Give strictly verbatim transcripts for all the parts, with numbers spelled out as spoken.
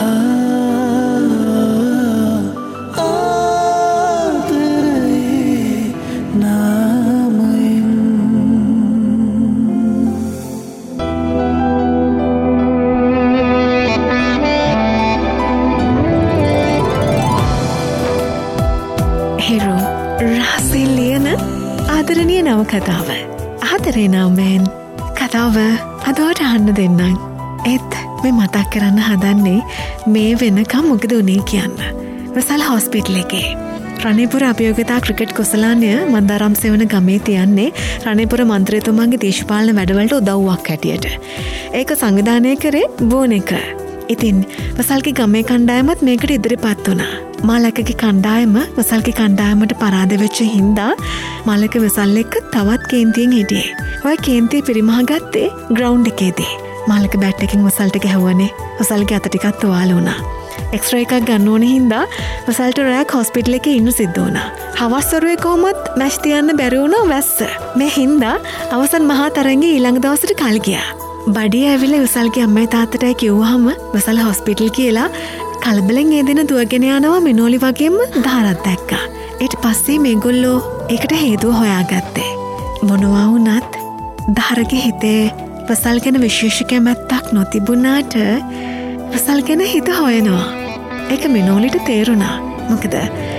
ආදරණීය නව කතාව. ආදරේ නාමයෙන් කතාව අදට අහන්න දෙන්නම්. ඒත් මේ මතක් කරන්න හදන්නේ මේ වෙනකම් මොකද උනේ කියන්න. වසල් හොස්පිටල් එකේ රණේපුර අභියෝගතා ක්‍රිකට් කුසලානය මන්දාරම් සෙවන ගමේ තියන්නේ රණේපුර මන්ත්‍රීතුමාගේ දේශපාලන වැඩවලට උදව්වක් හැටියට. ඒක සංවිධානය කරේ බෝන එක. ඉතින් වසල්ගේ ගමේ කණ්ඩායමත් මේකට ඉදිරිපත් වුණා. මාලකගේ කණ්ඩායම වසල්ගේ කණ්ඩායමට පරාද වෙච්ච හින්දා මාලක වසල් එක්ක තවත් කේන්තියෙන් හිටියේ. ඔය කේන්තිය පිරිමහගත්තේ ග්‍රවුන්ඩ් එකේදී. මාලක බැට් එකකින් වසල්ට ගැහුවනේ. වසල්ගේ අත ටිකක් තුවාල වුණා. එක්ස්රේ එකක් ගන්න ඕනේ හින්දා වසල්ට රැක් හොස්පිටල් එකේ ඉන්න සිද්ධ වුණා. හවස් වරුවේ කොහොමත් මැච් තියන්න බැරි වුණා වැස්ස. මේ හින්දා අවසන් මහා තරඟේ ඊළඟ දවසට කල් ගියා. බඩිය ඇවිල්ලා වසල්ගේ අම්මයි තාත්තටයි කිව්වහම වසල් හොස්පිටල් කියලා කලබලෙන් ඒ දෙන දුවගෙන යනවා මිනෝලි වගේම දහරක් දැක්කා. ඊට පස්සේ මේගොල්ලෝ ඒකට හේතුව හොයාගත්තේ. මොනවා වුණත් දහරගේ හිතේ වසල් ගැන විශේෂ කැමැත්තක් නොතිබුණාට වසල් ගැන හිත හොයනවා. ඒක මිනෝලිට තේරුණා. මොකද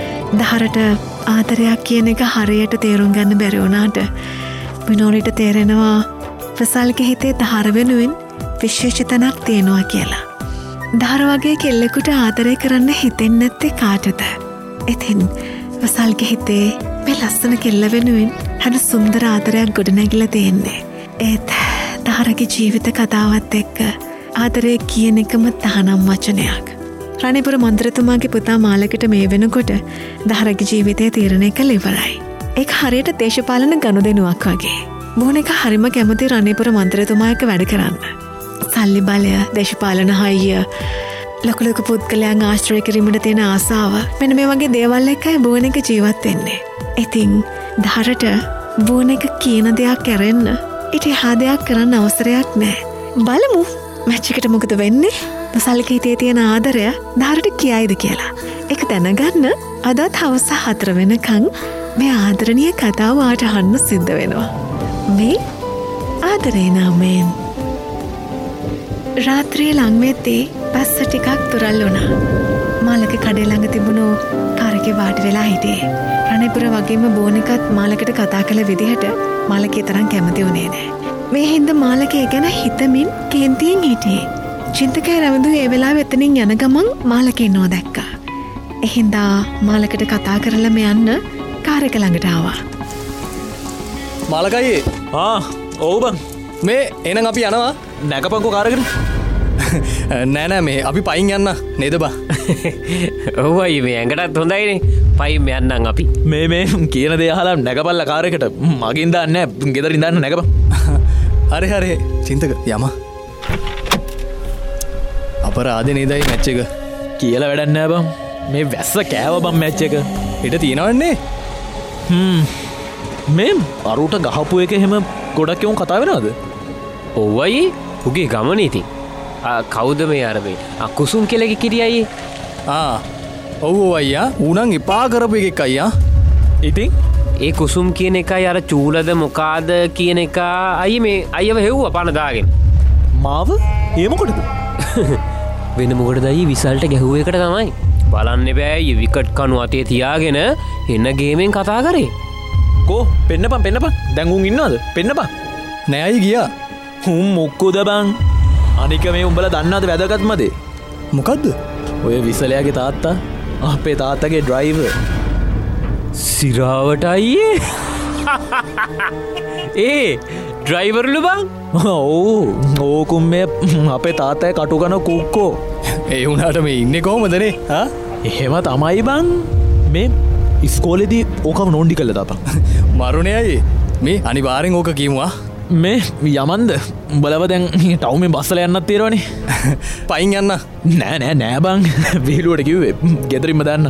දහරට ආදරයක් කියන එක හරියට තේරුම් ගන්න බැරි වුණාට මිනෝලිට තේරෙනවා වසල්ගේ හිතේ දහර වෙනුවෙන් විශේෂ තැනක් තියෙනවා කියලා. දහර වගේ කෙල්ලෙකුට ආදරය කරන්න හිතෙන්නේ නැත්තේ කාටද? ඉතින් වසල්ගේ හිතේ මේ ලස්සන කෙල්ල වෙනුවෙන් හරි සුන්දර ආදරයක් ගොඩනැගිලා තියෙන්නේ. ඒත් දහරගේ ජීවිත කතාවත් එක්ක ආදරය කියන එකම තහනම් වචනයක්. රණේපුර මන්ත්‍රතුමාගේ පුතා මාලකට මේ වෙනකොට දහරගේ ජීවිතය තීරණය කළ ඉවරයි. ඒක හරියට දේශපාලන ගනුදෙනුවක් වගේ. බොහොම එක හරිම කැමති රණේපුර මන්ත්‍රතුමා එක්ක වැඩ කරන්න. සල්ලි බලය, දේශපාලන හයිය, ලොකු ලොකු පුද්ගලයන් ආශ්‍රය කිරීමට තියෙන ආසාව, මෙන්න මේ වගේ දේවල් එක්කයි බොහොම එක ජීවත් වෙන්නේ. ඉතින් දහරට බොහොම එක කියන දෙයක් කරන්න, ඊට එහා දෙයක් කරන්න අවසරයක් නැහැ. බලමු මැච් එකට මොකද වෙන්නේ? වසල්ගේ හිතේ තියෙන ආදරය දහරට කියයිද කියලා. ඒක දැනගන්න අදත් හවස හතර වෙනකන් මේ ආදරණීය කතාව ආට අහන්න සිද්ධ වෙනවා. මේ ආදරේ නාමයෙන්. රාත්‍රියේ ලං වෙද්දී බස් ටිකක් තුරල් වුණා. මාලක කඩේ ළඟ තිබුණු කාර් එකේ වාඩි වෙලා හිටියේ. රණේපුර වගේම බෝනිකත් මාලකට කතා කළ විදිහට මාලකේ තරම් කැමති වුණේ නැහැ. මේ හින්දා මාලකේ ගැන හිතමින් කේන්තියෙන් හිටියේ. චින්තකය රවුදු ඒ වෙලාවෙ එතනින් යන ගමන් මාලකේ නෝ දැක්කා. ඒ හින්දා මාලකට කතා කරලා මේ යන්න කාර් එක ළඟට ආවා. මාලකයි ආ ඔව් බං මේ එහෙනම් අපි යනවා නැගපන්කෝ කාරකට. නෑ නෑ මේ අපි පයින් යන්න නේද බං? ඔව් අයියේ මේ ඇඟටත් හොඳයිනේ. පයින් යන්නම් අපි. මේ මේ කියන දේ අහලා නැගපල්ලා කාරකට. මගින් දාන්නේ නෑ ගෙදරින් දාන්න නැගපන්. හරි හරි චින්තක යම. අපරාධේ නේදයි මැච් එක. කියලා වැඩක් නෑ බං. මේ වැස්ස කෑව බං මැච් එක. ඊට තියනවන්නේ. හ්ම් මේ අරුට ගහපු එක එහෙම ගොඩක් එවුන් කතා වෙනවද? ඔව් අයියේ උගේ ගමනේ ඉතින්. ආ කවුද මේ අර මේ අකුසුම් කෙලගේ කිරි අයියේ? ආ ඔව් ඔව් අයියා ඌනම් එපා කරපු එකෙක් අයියා. ඉතින් ඒ කුසුම් කියන එකයි අර චූලද මොකාද කියන එක අයියේ මේ අයියව හෙව්වා පන දාගෙන. මාව? ඒ මොකටද? වෙන මොකටද අයියේ විසල්ට ගැහුව එකට තමයි. බලන්න බෑ ඊ විකට් කණු අතේ තියාගෙන එන ගේමෙන් කතා කරේ. කෝ පෙන්නපන් පෙන්නපන් දැන් උන් ඉන්නවද? පෙන්නපන්. නෑ අයියේ ගියා. උන් මොක්කොද බං? අනික මේ උඹලා දන්නවද වැදගත්ම දේ? මොකද්ද? ඔය විසලයාගේ තාත්තා අපේ තාත්තගේ ඩ්‍රයිවර්. සිරාවට අයියේ. ඒ ඩ්‍රයිවර්ලු බං? ඔව් ඕකුම් මේ අපේ තාත්තයි කටු කන කුක්කෝ. ඒ වුණාට මේ ඉන්නේ කොහමදනේ? හා? එහෙම තමයි බං. මේ ඉස්කෝලේදී ඕකම නෝන්ඩි කළා දාපන්. මරුනේ අයියේ. මේ අනිවාර්යෙන් ඕක කියමුවා. මේ යමන්ද උඹලව දැන් ටවුමෙන් බස්සලා යන්නත් තියෙනවනේ. පයින් යන්න. නෑ නෑ නෑ බං. විහිළුවට කිව්වේ. ගෙදරින්ම දාන්න.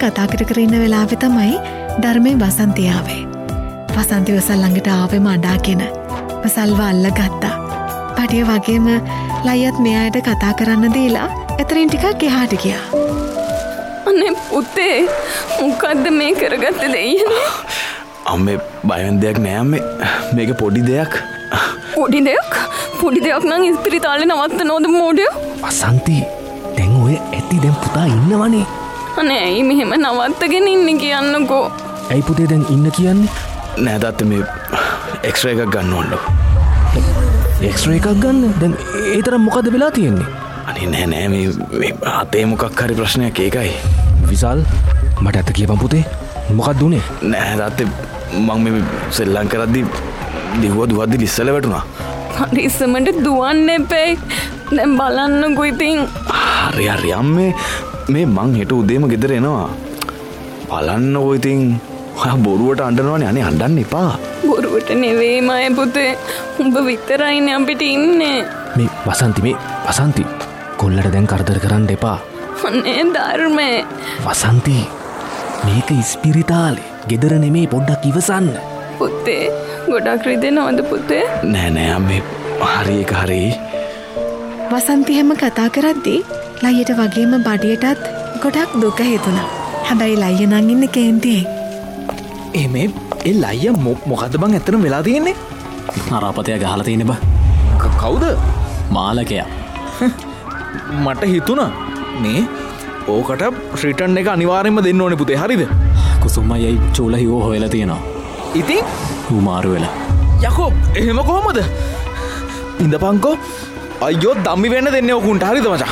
කතා කර කර ඉන්න වෙලාවෙ තමයි ධර්මයේ වසන්තය ආවේ. වසන්තය වසල් ළඟට ආවෙම අඬාගෙන වසල්ව අල්ලගත්තා. පටිය වගේම ලයියත් මෙයාට කතා කරන්න දීලා එතරින් ටිකක් එහාට ගියා. අනේ පුතේ මොකද්ද මේ කරගත්ත දෙයියනේ? අම්මේ බය වෙන දෙයක් නෑ අම්මේ. මේක පොඩි දෙයක්. පොඩි දෙයක්? පොඩි දෙයක් නම් ඉස්පිරිතාලේ නවත්තනවද මොඩියෝ? වසන්ති දැන් ඔය ඇති දැන් පුතා ඉන්නවනේ. අනේ ඇයි මෙහෙම නවත්තගෙන ඉන්නේ කියන්නකෝ. ඇයි පුතේ දැන් ඉන්න කියන්නේ? නෑ තාත්තේ මේ එක්ස්රේ එකක් ගන්න ඕනලු. එක්ස්රේ එකක් ගන්න? දැන් ඒ තරම් මොකද වෙලා තියෙන්නේ? අනේ නෑ නෑ මේ මේ අතේ මොකක් හරි ප්‍රශ්නයක් ඒකයි. විසල් මට ඇත්ත කියපන් පුතේ. මොකක්ද උනේ? නෑ තාත්තේ මම මේ සෙල්ලම් කරද්දි දිවුව දුවද්දි ලිස්සල වැටුණා. හරි ඉස්සමට දුවන්න එපේ. දැන් බලන්නකෝ ඉතින්. හරි හරි අම්මේ මේ මං හෙට උදේම ගෙදර එනවා. බලන්නකෝ ඉතින්. ඔයා බොරුවට අඬනවනේ. අනේ අඬන්න එපා. බොරුවට නෙවෙයි මගේ පුතේ. උඹ විතරයිනේ අපිට ඉන්නේ. මේ වසන්ති මේ වසන්ති කොල්ලට දැන් කරදර කරන්න එපා. අනේ ධර්මේ. වසන්ති මේක ඉස්පිරිතාලේ. ගෙදර නෙමේ පොඩ්ඩක් ඉවසන්න. පුතේ ගොඩක් රිදෙනවද පුතේ? නෑ නෑ අම්මේ හරි එක හරි. වසන්ති හැම කතා කරද්දී ලයියට වගේම බඩියටත් ගොඩක් දුක හිතුණා. හැබැයි ලයිය නම් ඉන්නේ කේන්තියෙන්. ඒ මේ ඒ ලයිය මොකද්ද බං ඇත්තටම වෙලා තියෙන්නේ? අරාපතය ගහලා තියෙන බා. කවුද? මාලකයා. මට හිතුණා මේ ඕකට රිටර්න් එක අනිවාර්යෙන්ම දෙන්න ඕනේ පුතේ. හරිද? කුසුම්මයි චූලයි ඕ හොයලා තියෙනවා. ඉතින් ඌ මාරු වෙලා. යකෝ එහෙම කොහමද? ඉඳපන්කෝ. අයියෝ දම්මි වෙන්න දෙන්නේ ඔකුන්ට. හරිද මචං?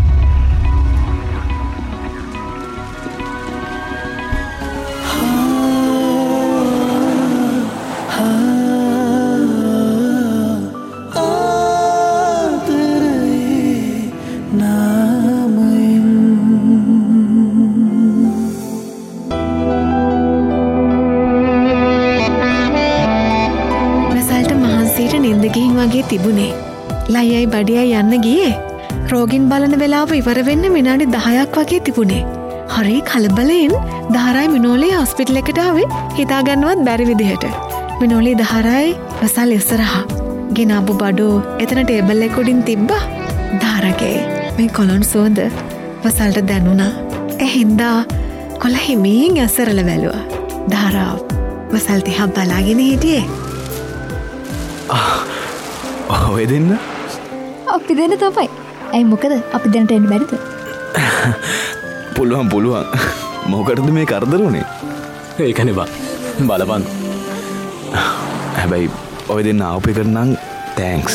වගේ තිබුණේ. ලයියයි බඩියයි යන්න ගියේ. රෝගින් බලන වෙලාව ඉවර වෙන්න විනාඩි දහයක් වගේ තිබුණේ. හරි කලබලෙන් දහරයි මිනෝලේ හොස්පිටල් එකට ආවේ හිතාගන්නවත් බැරි විදිහට. මිනෝලේ දහරයි වසල් ඉස්සරහා. ගෙනාපු බඩෝ එතන ටේබල් එක උඩින් තිබ්බා. දහරගේ මේ කොලොන් සුවඳ වසල්ට දැනුණා. ඒ හින්දා කොළ හිමින් ඇසරල බැලුවා. දහරා වසල් දිහා බලාගෙන හිටියේ. ඔය දෙන්න අපි දෙන්න තමයි. ඇයි මොකද අපි දැනට එන්න බැරිද? පුළුවන් පුළුවන්. මොකටද මේ කරදර උනේ? ඒකනේ බා. බලපන්. හැබැයි ඔය දෙන්න ආපු එකට නම් තෑන්ක්ස්.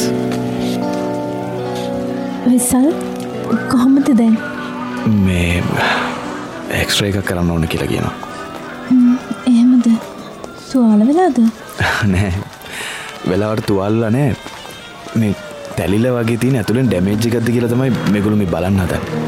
විසල් කොහොමද දැන්? මේ එක්ස්රේ එකක් කරන්න ඕන කියලා කියනවා. එහෙමද? තුවාල වෙලාද? නෑ. වෙලාවට තුවාලලා නෑ. මේ තැලිල වගේ තියෙන ඇතුළෙන් ඩැමේජ් එකක්ද කියලා තමයි මේගොල්ලෝ මේ බලන්න හදන්නේ.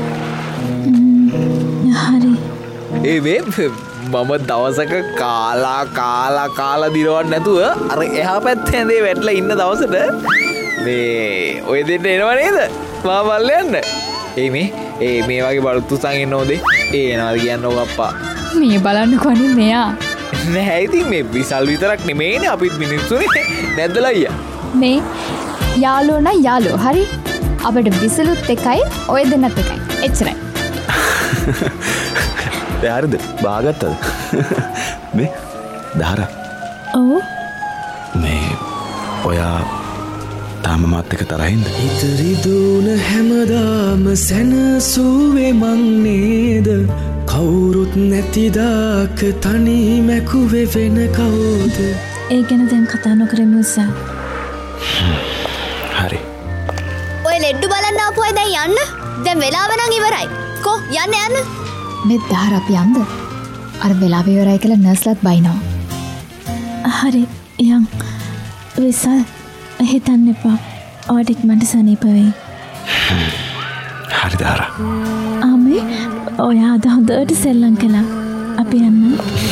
හරි. ඒ වේ මම දවසක කාලා කාලා කාලා දිරවන්න නැතුව අර එහා පැත්තේ ඇඳේ වැටලා ඉන්න දවසට මේ ඔය දෙන්න එනවා නේද? මා බල්ල යන්න. ඒ මේ ඒ මේ වගේ බලුතුසන් එන්න ඕදේ. ඒ එනවාද කියන්නකෝ අප්පා. මේ බලන්නකෝ අනේ මෙයා. නෑ ඉතින් මේ විසල් විතරක් නෙමෙයිනේ අපිත් මිනිස්සුනේ. නැද්ද ලයියා? මේ යාළුවෝ නම් යාළුවෝ හරි. අපිට විසලුත් එකයි ඔය දෙන්නත් එකයි. එච්චරයි. ඒ හරිද? බාගත්තද? මේ දහර. ඔව්. මේ ඔයා තාම මාත් එක්ක තරහින්ද? ඉතරි දුන හැමදාම සැනසුවේ මං නේද? කවුරුත් නැතිදාක තනි මැකුවේ වෙන කවුද? ඒ ගැන දැන් කතා නොකරමු උසා. හරි. ඔය ලෙඩ්ඩු බලන්න ආපු අය දැන් යන්න. දැන් වෙලාව නම් ඉවරයි. කො යන්න යන්න. මේ දහර අපි යන්ද? අර වෙලාව ඉවරයි කියලා නර්ස්ලාත් බයිනවා. හරි යන්. විසල් හිතන්න එපා. ඔයාට ඉක්මනට සනීප වෙයි. හරි දහර. ආමේ ඔයා අද හොඳට සෙල්ලම් කළා. අපි යන්න.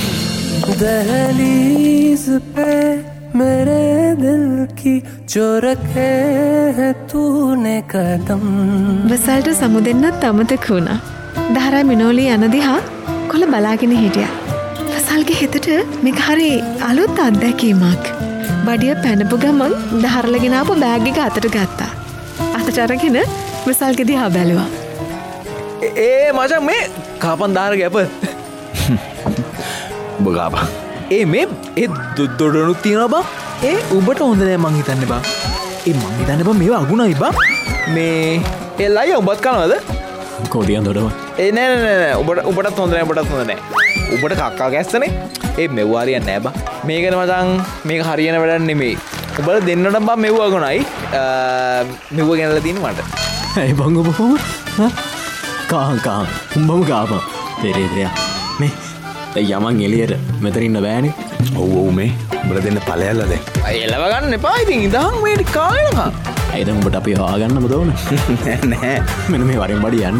दहलीज पे मेरे दिल की जो रखे है तूने कदम. වසල්ට සමු දෙන්නත් අමතක වුණා. දහරයි මිනෝලි යන දිහා කොල බලාගෙන හිටිය. වසල්ගේ හිතට මේක හරි අලුත් අත්දැකීමක්. බඩිය පැනපු ගමන් දහරලගෙන ආපු බෑග් එක අතට ගත්තා. අතට අරගෙන වසල්ගේ දිහා බැලුවා. ඒ මචං මේ කාපන් දාර ගැප ඔබ ගාපා. ඒ මේ ඒ දොඩනුත් තියෙනවා බා. ඒ උඹට හොඳ නෑ මං හිතන්නේ බා. ඒ මං හිතන්නේ බා මේවා අගුණයි බා. මේ ඒ ලයි උඹත් කනවද? කොඩියන් දොඩම. ඒ නෑ නෑ නෑ උඹට උඹටත් හොඳ නෑ උඹටත් හොඳ නෑ. උඹට කක්කා ගැස්සනේ. ඒ මෙව්වා හරියන්නේ නෑ බා. මේකනේ මචං මේක හරියන වැඩක් නෙමෙයි. උඹලා දෙන්නට බා මෙව්ව අගුණයි. මෙව්ව ගෙනලා තියෙන්නේ මට. ඇයි බං ඔබ කොහොම? කාහන් කාහන් උඹම ගාපන්. දෙරේ දෙරේ. මේ යමන් එළියට මෙතන ඉන්න බෑනේ. ඔව් ඔව් මේ උඹලා දෙන්න ඵලයල්ලා දැන්. අය එලව ගන්න එපා ඉතින් ඉඳන් මේ කාලෙකා. ඇයි දැන් උඹට අපි හොයාගන්නම දෝන? නෑ නෑ. මෙන්න මේ වරෙන් බඩි යන්න.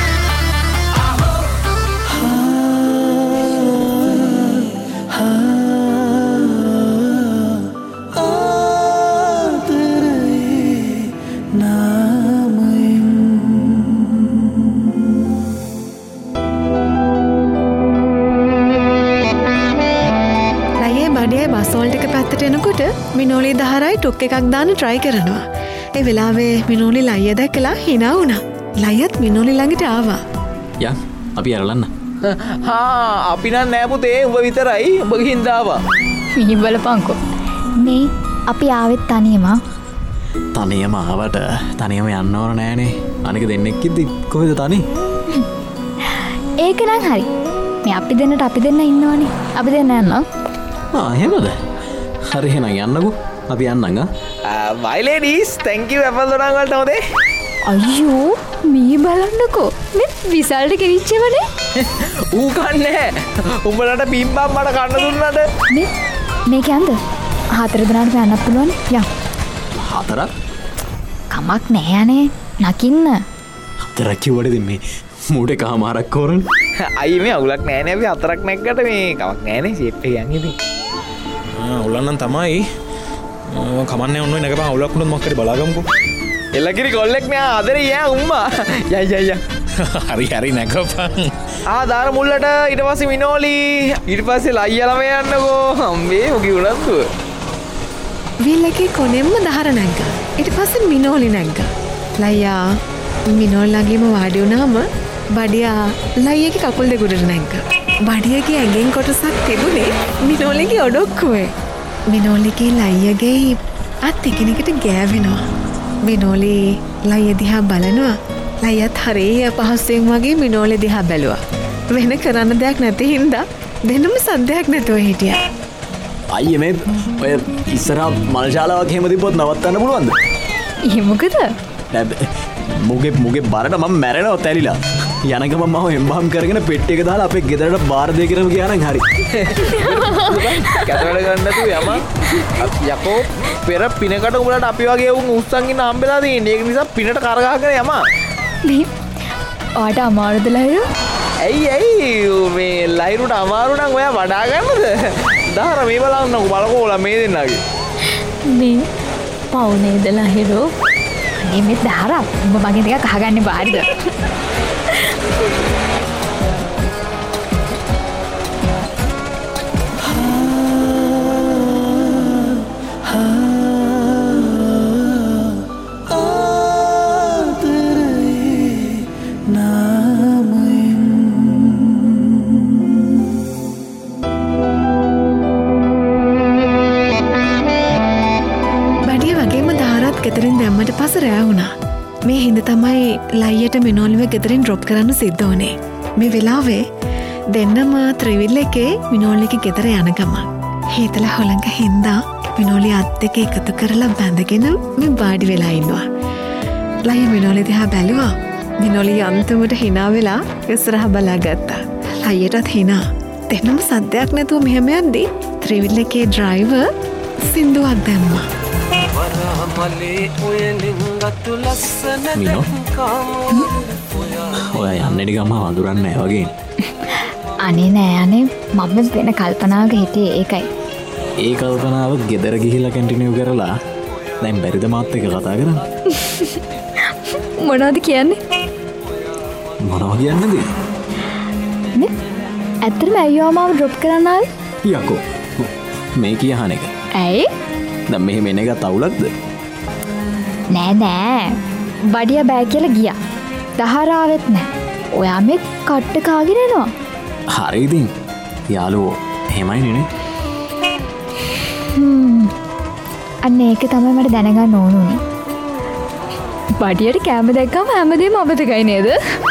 බස්වෝල්ට එක පැත්තට එනකොට මිනෝලි දහරයි ටොක් එකක් දාන්න ට්‍රයි කරනවා. ඒ වෙලාවේ මිනෝලි ලයිය දැකලා hina වුණා. ලයියත් මිනෝලි ළඟට ආවා. යා අපි අරලන්න. හා අපි නම් නෑ පුතේ උඹ විතරයි. උඹ ගිහින් දාවා. මිනි බලපංකෝ. මේ අපි ආවෙත් තනියම. තනියම ආවට තනියම යන්න ඕන නෑනේ. අනික දෙන්නෙක් ඉද්දි කොහෙද තනි? ඒක නම් හරි. මේ අපි දෙන්නට අපි දෙන්න ඉන්නවනේ. අපි දෙන්න යනවා. ආ එහෙමද? හරි එහෙනම් යන්නකෝ. අපි යන්නම් ආ. my ladies thank you අපල් දොඩන් වලට හොදේ. අයියෝ මේ බලන්නකෝ. මේ විසල්ට ගෙවිච්චවනේ. ඌ කන්නේ. උඹලට බිම්බම් මට කන්න දුන්නද? මේ මේක යන්ද? හතර දෙනාට යන්නත් පුළුවන්. යම්. හතරක්? කමක් නෑනේ. නකින්න. හතරක් කිව්වද මේ මූට කමාරක් කරන්නේ? අයි මේ අවුලක් නෑනේ අපි හතරක් නැග්ගට මේ කමක් නෑනේ ෂේප් එක යන්නේ ඉතින්. අවුලන්නම් තමයි කමන්නේ ඔන්න නැගපන් අවුලක් වුණොත් මොකක් හරි බලාගමුකෝ. එලකිරි කොල්ලෙක් නෑ ආදරේ යා උම්මා. යයි යයි යයි. හරි හරි නැගපන්. ආ දාර මුල්ලට ඊට පස්සේ මිනෝලි ඊට පස්සේ ලයියලම යන්නකෝ. අම්මේ උගේ උනන්දුව. විල්ලගේ කොනෙම්ම දහර නැග්ගා. ඊට පස්සේ මිනෝලි නැග්ගා. ලයියා මිනෝල් ළඟින්ම වාඩි වුණාම බඩියා ලයියගේ කකුල් දෙක උඩට නැග්ගා. බඩියගේ ඇඟෙන් කොටසක් තිබුණේ මිනෝලිගේ ඔඩොක්කුවේ. මිනෝලිගේ ලයියගේ අත් එකිනෙකට ගෑවෙනවා. මිනෝලි ලයිය දිහා බලනවා. ලයියත් හරිය අපහසුයෙන් වගේ මිනෝලි දිහා බැලුවා. වෙන කරන්න දෙයක් නැති හින්දා දෙන්නම සද්දයක් නැතුව හිටියා. අයියේ මේ ඔය ඉස්සරහා මල්ශාලාවක් එහෙම තිබ්බොත් නවත්තන්න පුළුවන්ද? එහෙ මොකද? මුගේ මුගේ බරට මම මැරෙනවා තැලිලා. යනගම මම එම්බහම් කරගෙන පෙට්ටි එක දාලා අපේ ගෙදරට බාර දෙය කරම ගියා නම් හරි. කැතවල ගන්න නැතුව යම යකෝ පෙර පිනකට උඹලට අපි වගේ වුන් උස්සන් ඉන්න හම්බෙලා තියෙන්නේ. ඒක නිසා පිනට කරගහගෙන යම. මේ ඔයාට අමාරුද ලයිරු? ඇයි ඇයි මේ ලයිරුට අමාරු නම් ඔයා වඩා ගන්නද? දාර මේ බලන්නකෝ බලකෝලා මේ දෙන්නාගේ. මේ පවුනේද ලහිරු? අනේ මේ දාර උඹ මගෙන් ටිකක් අහගන්න බාරිද? ගෙදරින් දැම්මට පස රෑ වුණා. මේ හින්ද තමයි ලයියට මිනෝලිව ගෙදරින් ඩ්‍රොප් කරන්න සිද්ධ වුණේ. මේ වෙලාවේ දෙන්නම ත්‍රිවිල් එකේ මිනෝලිගේ ගෙදර යන ගමන් හේතල හොළඟ හින්දා මිනෝලි අත් දෙක එකතු කරලා බැඳගෙන මේ වාඩි වෙලා ඉන්නවා. ලයි මිනෝලි දිහා බැලුවා. මිනෝලි අන්තිමට hina වෙලා ඉස්සරහ බලාගත්තා. ලයියටත් hina. දෙන්නම සද්දයක් නැතුව මෙහෙම යද්දි ත්‍රිවිල් එකේ ඩ්‍රයිවර් සින්දුවක් දැම්මා. මිනෝ ඔය යන්නටි ගම වඳුරන්න නෑ වගේ. අනේ නෑ අනේ මම වෙන කල්පනාවක හිටියේ ඒකයි. ඒ කල්පනාව ගෙදර ගිහිල්ලා කැන්ටිනියු කරලා දැන් බැරිද මාත් එක්ක කතා කරන්න? මොනවද කියන්නේ? මොනවා කියන්නේද? ඇත්තටම අයියෝ මාව ඩ්‍රොප් කරන්න ආවේ? යකෝ මේ කියහන එක. ඇයි? දැන් මෙහෙම එන එක තවුලක්ද? නෑ නෑ. බඩිය බෑ කියලා ගියා. දහරාවෙත් නෑ. ඔයා මේ කට්ට කාගෙන එනවා. හරි ඉතින්. යාළුවෝ එහෙමයි නේ. හ්ම්. අන්න ඒක තමයි මට දැනගන්න ඕනුනේ. බඩියට කැම දැක්කම හැමදේම අමතකයි නේද?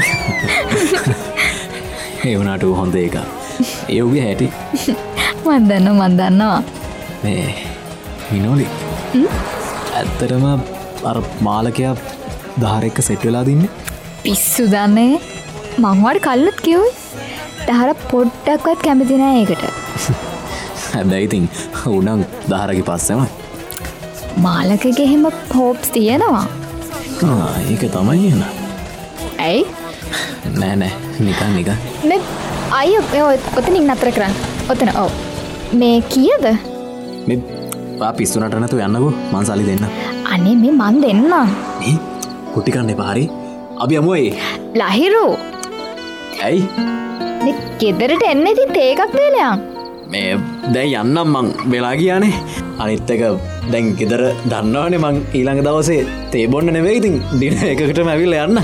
ඒ වුණාට හොඳ එක. ඒ උගේ හැටි. මන් දන්නවා මන් දන්නවා. මේ මිනෝලි. ඇත්තටම අර මාලකයා දහර එක්ක සෙට් වෙලා දින්නේ. පිස්සු දන්නේ. මං වාට කල්ලත් කිව්වේ. දහර පොඩ්ඩක්වත් කැමති නෑ ඒකට. හැබැයි ඉතින් උණන් දහරගේ පස්සෙම මාලකගේ එහෙම හෝප්ස් තියෙනවා. ආ ඒක තමයි එන. ඇයි? නෑ නෑ නිකන් නිකන්. මේ අයියෝ ඔතනින් නතර කරන්න. ඔතන ඔව්. මේ කීයද? මේ පා පිස්සුනට නැතු යන්නකෝ මං සල්ලි දෙන්න. අනේ මේ මන් දෙන්න. මේ කුටි කන්න එපා හරි. අපි යමු ඒ. ලහිරු. ඇයි? මේ ගෙදරට එන්න ඉතින් තේ එකක් දෙලයන්. මේ දැන් යන්නම් මං වෙලා ගියානේ. අනිත් එක දැන් ගෙදර දන්නවනේ මං ඊළඟ දවසේ තේ බොන්න නෙවෙයි ඉතින් දින එකකටම ඇවිල්ලා යන්න.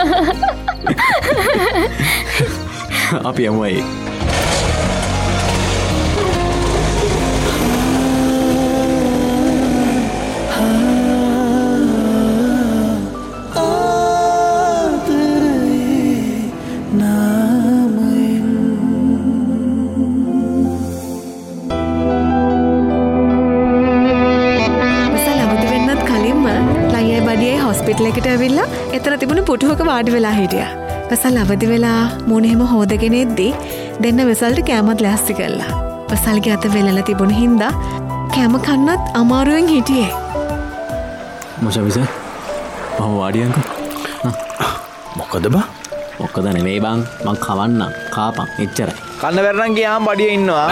අපි යමු ඒ. පිටලෙකට ඇවිල්ලා එතන තිබුණ පුටුවක වාඩි වෙලා හිටියා. වසල් අවදි වෙලා මූණ එහෙම හොදගෙන එද්දි දෙන්න වෙසල්ට කෑමත් ලෑස්ති කළා. වසල්ගේ අත වෙලලා තිබුණ හින්දා කෑම කන්නත් අමාරුවෙන් හිටියේ. මොෂා විසල් මම වාඩියන්කෝ. මොකද බා? මොකද නෙවෙයි බං මං කවන්නම් කාපන් එච්චරයි. කන්න බැරනම් ගියාම බඩිය ඉන්නවා.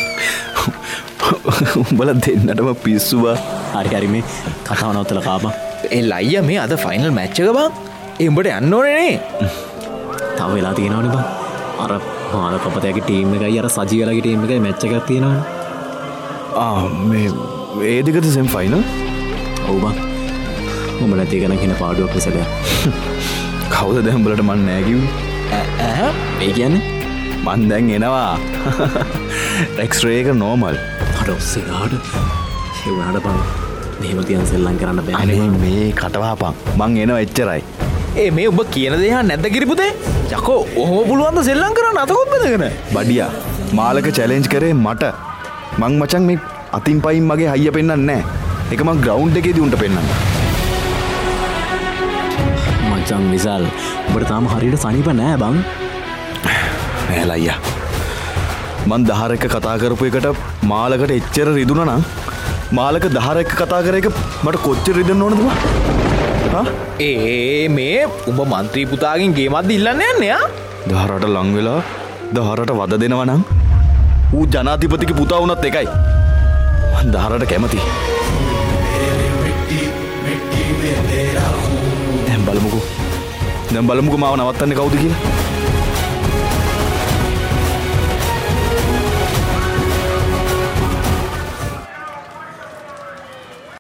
උඹලා දෙන්නටම පිස්සු බා. හරි හරි මේ කතාව නවත්තලා කාපන්. ඒ ලයියා මේ අද ෆයිනල් මැච් එක බං. ඒ උඹට යන්න ඕනේ නේ. තව වෙලා තියෙනවනේ බං. අර මාන කපතයාගේ ටීම් එකයි අර සජීවලාගේ ටීම් එකයි මැච් එකක් තියෙනවනේ. ආ මේ ඒ දෙකද සෙම් ෆයිනල්? ඔව් බං. උඹ නැති එක නම් හින පාඩුවක් විසලයක්. කවුද දැන් උඹලට මන් නෑ කිව්වේ? ඈ ඒ කියන්නේ මන් දැන් එනවා. එක්ස් රේ එක නෝමල්. අර ඔස්සේ ගාඩ ඒ වුණාට බං මෙහෙම තියන් සෙල්ලම් කරන්න බෑ. අනේ මේ කටවාපන්. මං එනවා එච්චරයි. ඒ මේ උඹ කියන දේ අහන්න නැද්ද කිරිපුතේ? යකෝ ඔහොම පුළුවන් ද සෙල්ලම් කරන්න අතකොත් බඳගෙන? බඩියා මාලක චැලෙන්ජ් කරේ මට. මං මචං මේ අතින් පයින් මගේ හයිය පෙන්නන්නේ නෑ. ඒක මං ග්‍රවුන්ඩ් එකේදී උන්ට පෙන්නන්නේ. මචං විසල් උඹට තාම හරියට සනීප නෑ බං. නෑ ලයියා. මං දහර එක කතා කරපු එකට මාලකට එච්චර රිදුනා නම් මාලක දහර එක කතා කර එක මට කොච්චර රිදෙන්න ඕනද බං? හා? ඒ මේ උඹ මන්ත්‍රී පුතාගෙන් ගේමක්ද ඉල්ලන්න යන්නේ ආ? දහරට ලං වෙලා දහරට වද දෙනවා නම් ඌ ජනාධිපතිගේ පුතා වුණත් එකයි. මං දහරට කැමතියි. දැන් බලමුකෝ. දැන් බලමුකෝ මාව නවත්තන්නේ කවුද කියලා.